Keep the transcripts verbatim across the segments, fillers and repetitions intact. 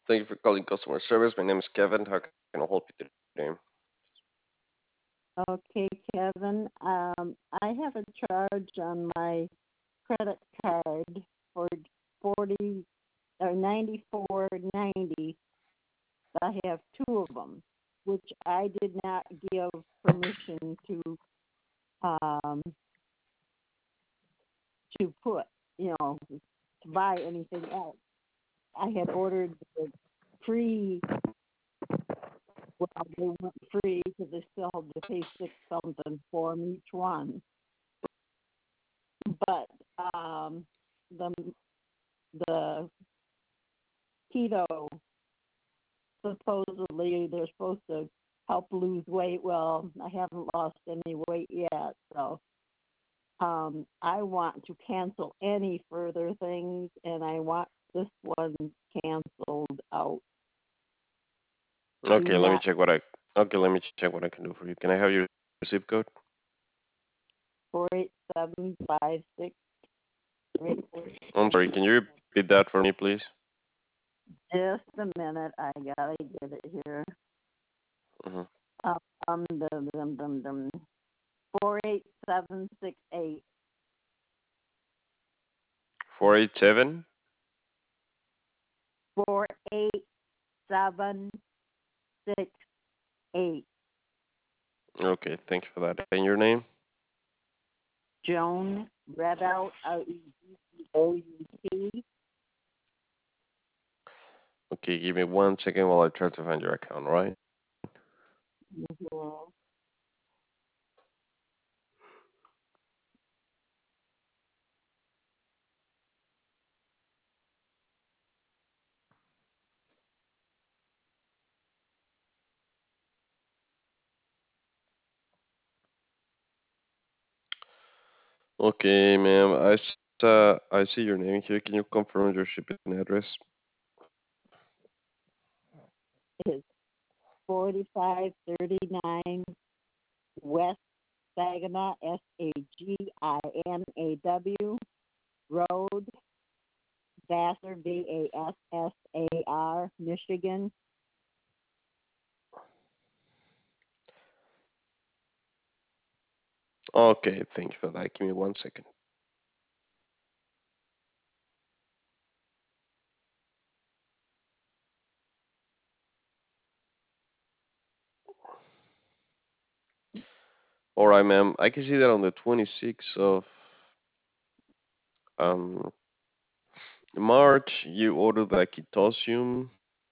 Thank you for calling customer service. My name is Kevin. How can I help you today? Okay, Kevin. Um, I have a charge on my credit card for forty or ninety four ninety. I have two of them, which I did not give permission to um to put, you know, to buy anything else. I had ordered the free. Well, they went free because they still had to pay six something for them each one. But um, the the keto, supposedly they're supposed to help lose weight. Well, I haven't lost any weight yet, so um, I want to cancel any further things, and I want this one canceled out. Do Okay, let me not check what I. Okay, let me check what I can do for you. Can I have your zip code? four eight seven five six three four. I'm sorry. Can you repeat that for me, please? Just a minute, I gotta get it here. Mm-hmm. Um, um, dum, dum, dum, dum. Four eight seven six eight. Four eight seven. Four eight seven six eight. Okay, thank you for that. And your name? Joan Rebel R E B O U T. Okay, give me one second while I try to find your account. All right. Mhm. Okay, ma'am. I s- uh, I see your name here. Can you confirm your shipping address? It's forty-five thirty-nine West Saginaw, S A G I N A W Road, Vassar, V A S S A R, Michigan. Okay, thank you for that. Give me one second. All right, ma'am. I can see that on the twenty-sixth of um March, you ordered the Ketosium,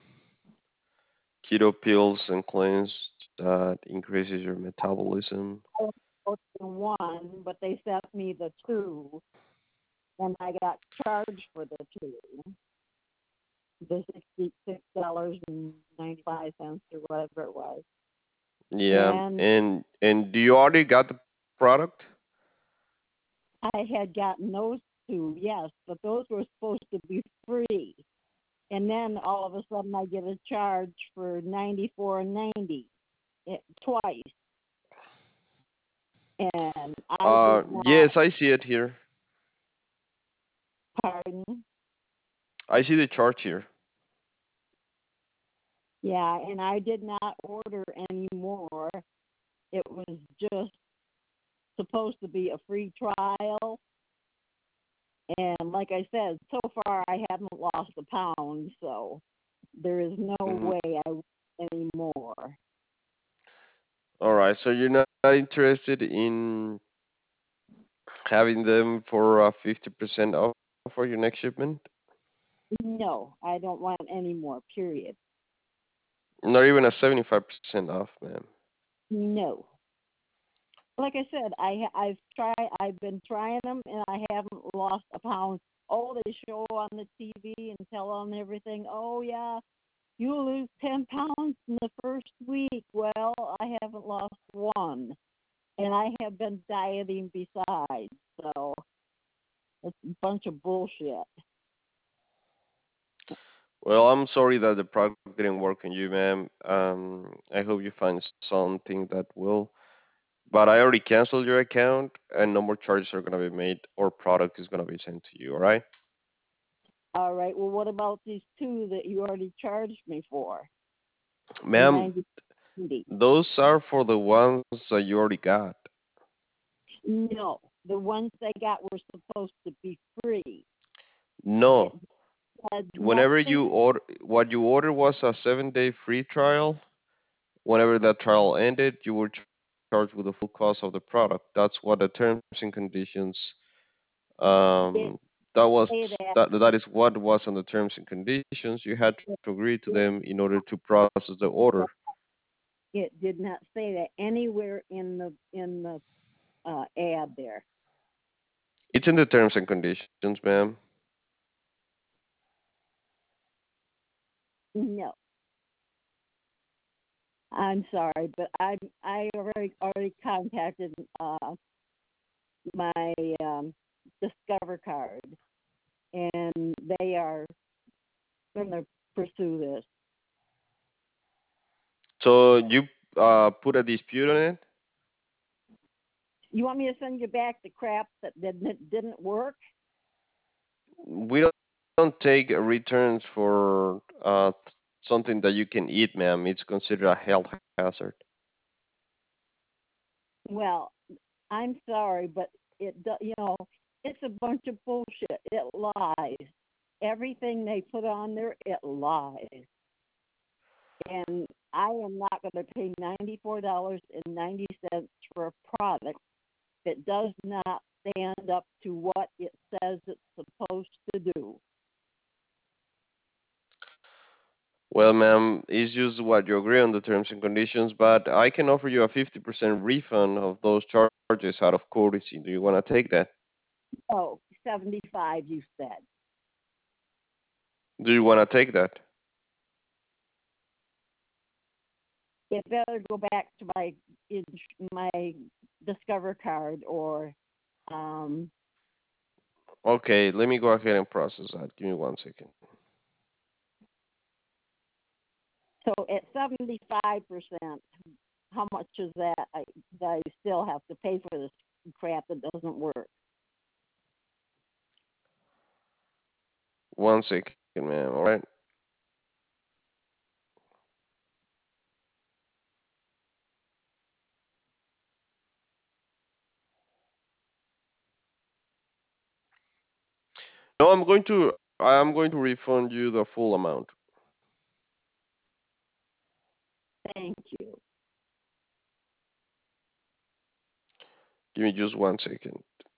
keto pills and cleanse that increases your metabolism. I was supposed to one, but they sent me the two, and I got charged for the two, the sixty-six dollars and ninety-five cents or whatever it was. Yeah, And and and do you already got the product? I had gotten those two, yes, but those were supposed to be free. And then all of a sudden, I get a charge for ninety-four ninety twice, and I Uh, did not. yes, I see it here. Pardon? I see the chart here. Yeah, and I did not order any more. It was just supposed to be a free trial, and like I said, so far I haven't lost a pound, so there is no Hmm. way I will anymore. All right, so you're not interested in having them for uh, fifty percent off for your next shipment? No, I don't want any more. Period. Not even a seventy-five percent off, ma'am. No. Like I said, I I've tried. I've been trying them, and I haven't lost a pound. Oh, they show on the T V and tell on everything. Oh yeah, you lose ten pounds in the first week. Well, I haven't lost one, and I have been dieting besides. So it's a bunch of bullshit. Well, I'm sorry that the product didn't work on you, ma'am. Um, I hope you find something that will. But I already canceled your account, and no more charges are gonna be made, or product is gonna be sent to you. All right? All right. Well, what about these two that you already charged me for? The Ma'am, ninety. those are for the ones that you already got. No, the ones they got were supposed to be free. It No, had whenever you nothing. order, what you ordered was a seven-day free trial. Whenever that trial ended, you were charged with the full cost of the product. That's what the terms and conditions. Um, It that was say that that. that is what was on the terms and conditions. You had to agree to them It, in order to process the order. it did not say that anywhere in the in the uh, ad there. It's in the terms and conditions, ma'am. No, I'm sorry, but I I already already contacted uh, my um, Discover card, and they are going to pursue this. So you uh, put a dispute on it. You want me to send you back the crap that didn't didn't work? We don't take returns for uh, something that you can eat, ma'am. It's considered a health hazard. Well, I'm sorry, but it do- you know it's a bunch of bullshit. It lies. Everything they put on there, it lies. And I am not going to pay ninety-four dollars and ninety cents for a product that does not stand up to what it says it's supposed to do. Well, ma'am, it's just what you agree on the terms and conditions, but I can offer you a fifty percent refund of those charges out of courtesy. Do you want to take that? Oh, seventy-five, you said. Do you want to take that? It better go back to my my Discover card or um. Okay, let me go ahead and process that. Give me one second. So at seventy-five percent, how much is that? I that I still have to pay for this crap that doesn't work. One second, ma'am. All right. No, I'm going to I'm going to refund you the full amount. Thank you. Give me just one second.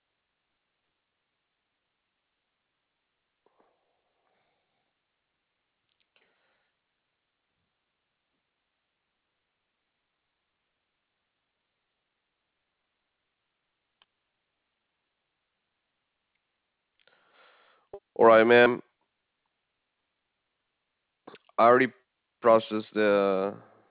All right, ma'am. I already processed the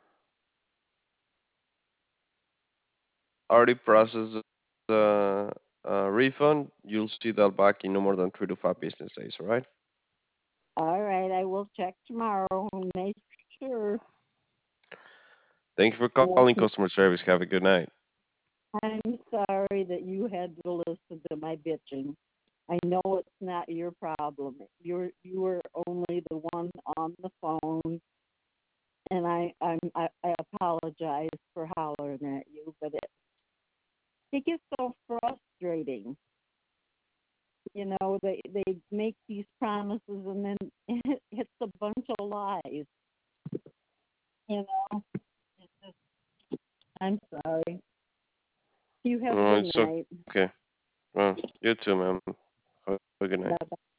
already processed the uh, refund. You'll see that back in no more than three to five business days. All right. All right, I will check tomorrow and make sure. Thank you for calling customer service. Have a good night. I'm sorry that you had to listen to my bitching. I know it's not your problem. You're you were only the one on the phone, and I I'm I, I apologize for hollering at you, but it it gets so frustrating. You know, they they make these promises and then it, it's a bunch of lies. You know, it's just, I'm sorry. You have a Uh, good it's night. okay. Well, you too, ma'am. Have a good night. Bye.